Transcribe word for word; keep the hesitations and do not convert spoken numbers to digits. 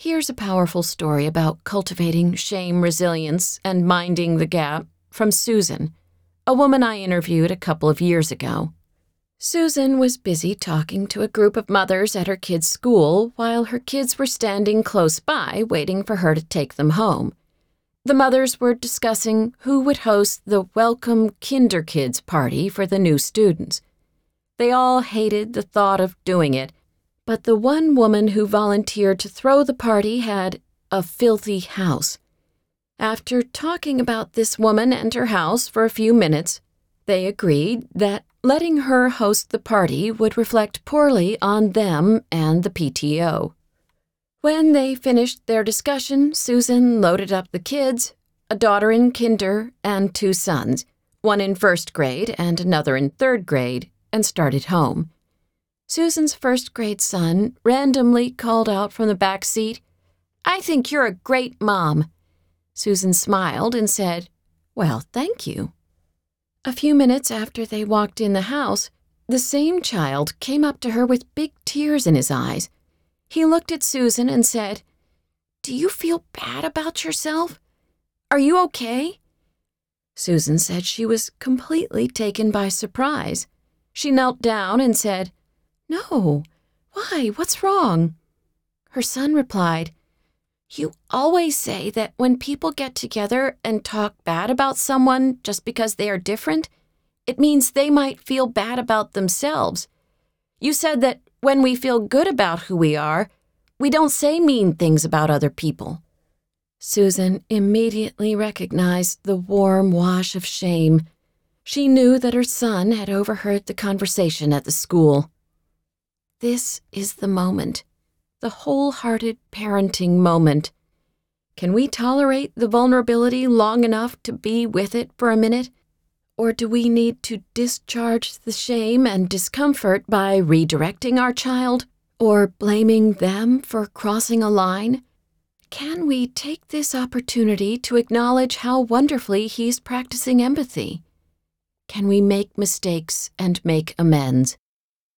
Here's a powerful story about cultivating shame resilience and minding the gap from Susan, a woman I interviewed a couple of years ago. Susan was busy talking to a group of mothers at her kids' school while her kids were standing close by waiting for her to take them home. The mothers were discussing who would host the welcome Kinderkids party for the new students. They all hated the thought of doing it, but the one woman who volunteered to throw the party had a filthy house. After talking about this woman and her house for a few minutes, they agreed that letting her host the party would reflect poorly on them and the P T O. When they finished their discussion, Susan loaded up the kids, a daughter in kinder and two sons, one in first grade and another in third grade, and started home. Susan's first-grade son randomly called out from the back seat, "I think you're a great mom." Susan smiled and said, "Well, thank you." A few minutes after they walked in the house, the same child came up to her with big tears in his eyes. He looked at Susan and said, "Do you feel bad about yourself? Are you okay?" Susan said she was completely taken by surprise. She knelt down and said, "No. Why? What's wrong?" Her son replied, "You always say that when people get together and talk bad about someone just because they are different, it means they might feel bad about themselves. You said that when we feel good about who we are, we don't say mean things about other people." Susan immediately recognized the warm wash of shame. She knew that her son had overheard the conversation at the school. This is the moment, the wholehearted parenting moment. Can we tolerate the vulnerability long enough to be with it for a minute? Or do we need to discharge the shame and discomfort by redirecting our child or blaming them for crossing a line? Can we take this opportunity to acknowledge how wonderfully he's practicing empathy? Can we make mistakes and make amends?